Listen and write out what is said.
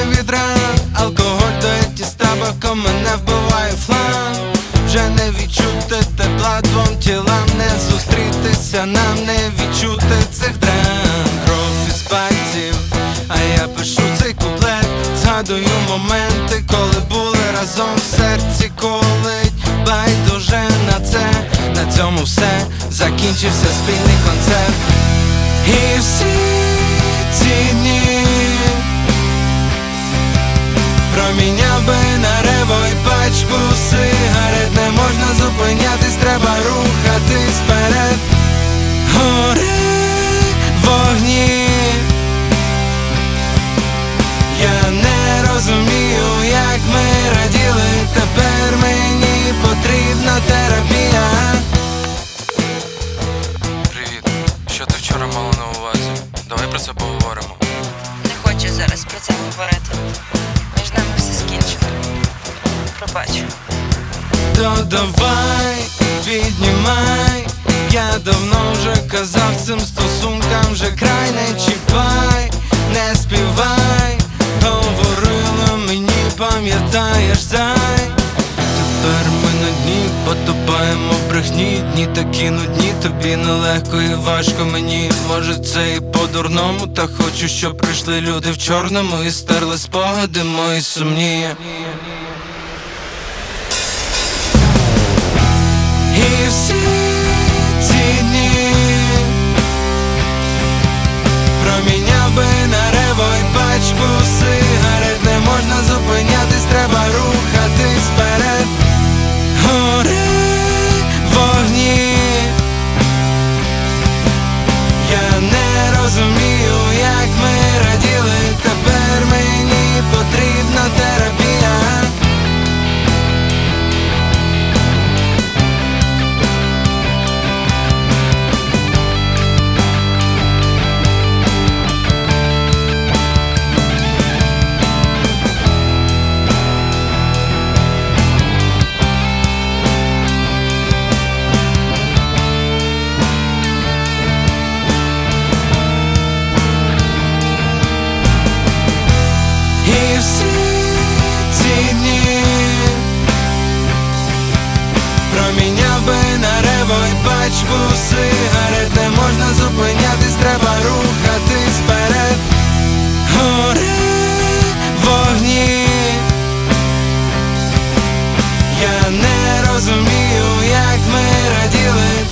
від ран. Алкоголь дуеті з табаком мене вбиває флан. Вже не відчути тепла двом тілам, не зустрітися нам, не відчути цих драм. Кров із пальців, а я пишу цей куплет. Згадую моменти, коли були разом, в серці колить. Байдуже на це, на цьому все. Закінчився спільний концерт. І всі ці дні проміняв би на рево і пачку сигарет. Не можна зупинятись, треба рухатись вперед. Гори вогні, я не розумію, як ми раділи. Тепер мені потрібна терапія. Привіт, що ти вчора мала на увазі? Давай про це поговоримо. Не хочу зараз про це говорити. Між нами все скінчено. Пробач. То давай, піднімай. Я давно вже казав цим стосункам, вже край, не чіпай, не співай. Говорила мені, пам'ятаєш, зай. Тепер ми на дні потопаємо в брехні. Дні такі нудні, тобі нелегко і важко мені. Може це і по-дурному, та хочу, щоб прийшли люди в чорному і стерли спогади мої сумні. І всі ці дні проміняв би на рево і пачку сигарет. Не можна зупинятись, треба рухатись вперед. Гори вогні, я не розумію, як ми раділи. Тепер мені потрібна терапія. І всі ці дні проміняв би на рево і пачку сигарет. Не можна зупинятись, треба рухатись вперед. Гори вогні, я не розумію, як ми раділи.